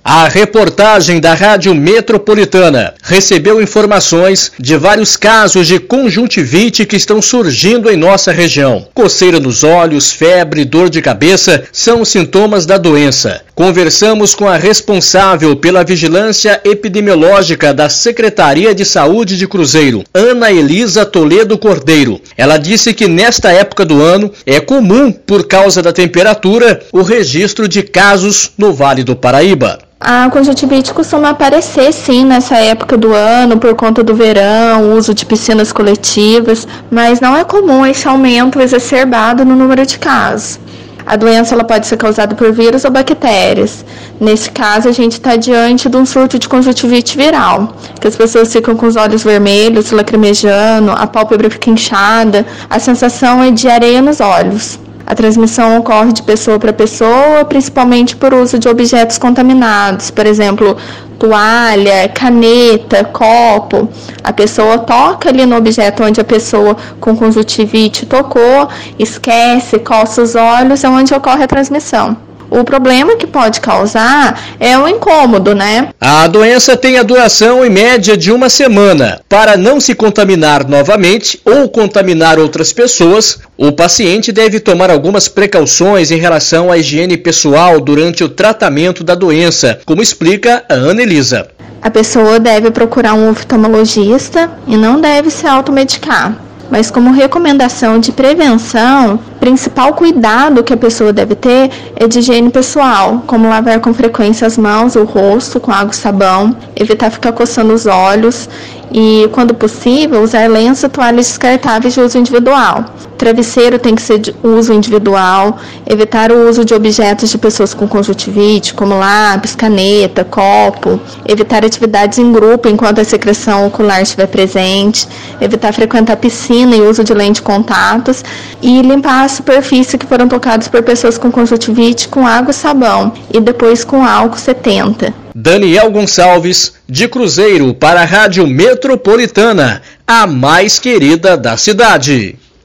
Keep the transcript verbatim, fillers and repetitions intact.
A reportagem da Rádio Metropolitana recebeu informações de vários casos de conjuntivite que estão surgindo em nossa região. Coceira nos olhos, febre, dor de cabeça são sintomas da doença. Conversamos com a responsável pela vigilância epidemiológica da Secretaria de Saúde de Cruzeiro, Ana Elisa Toledo Cordeiro. Ela disse que nesta época do ano é comum, por causa da temperatura, o registro de casos no Vale do Paraíba. A conjuntivite costuma aparecer, sim, nessa época do ano, por conta do verão, uso de piscinas coletivas, mas não é comum esse aumento exacerbado no número de casos. A doença ela pode ser causada por vírus ou bactérias. Nesse caso, a gente está diante de um surto de conjuntivite viral, que as pessoas ficam com os olhos vermelhos, lacrimejando, a pálpebra fica inchada, a sensação é de areia nos olhos. A transmissão ocorre de pessoa para pessoa, principalmente por uso de objetos contaminados, por exemplo, toalha, caneta, copo. A pessoa toca ali no objeto onde a pessoa com conjuntivite tocou, esquece, coça os olhos, é onde ocorre a transmissão. O problema que pode causar é o incômodo, né? A doença tem a duração em média de uma semana. Para não se contaminar novamente ou contaminar outras pessoas, o paciente deve tomar algumas precauções em relação à higiene pessoal durante o tratamento da doença, como explica a Ana Elisa. A pessoa deve procurar um oftalmologista e não deve se automedicar. Mas como recomendação de prevenção, o principal cuidado que a pessoa deve ter é de higiene pessoal, como lavar com frequência as mãos, o rosto com água e sabão, evitar ficar coçando os olhos e, quando possível, usar lenço e toalhas descartáveis de uso individual. Travesseiro tem que ser de uso individual, evitar o uso de objetos de pessoas com conjuntivite, como lápis, caneta, copo, evitar atividades em grupo enquanto a secreção ocular estiver presente, evitar frequentar piscina e uso de lente de contatos e limpar a superfície que foram tocadas por pessoas com conjuntivite com água e sabão e depois com álcool setenta. Daniel Gonçalves, de Cruzeiro, para a Rádio Metropolitana, a mais querida da cidade.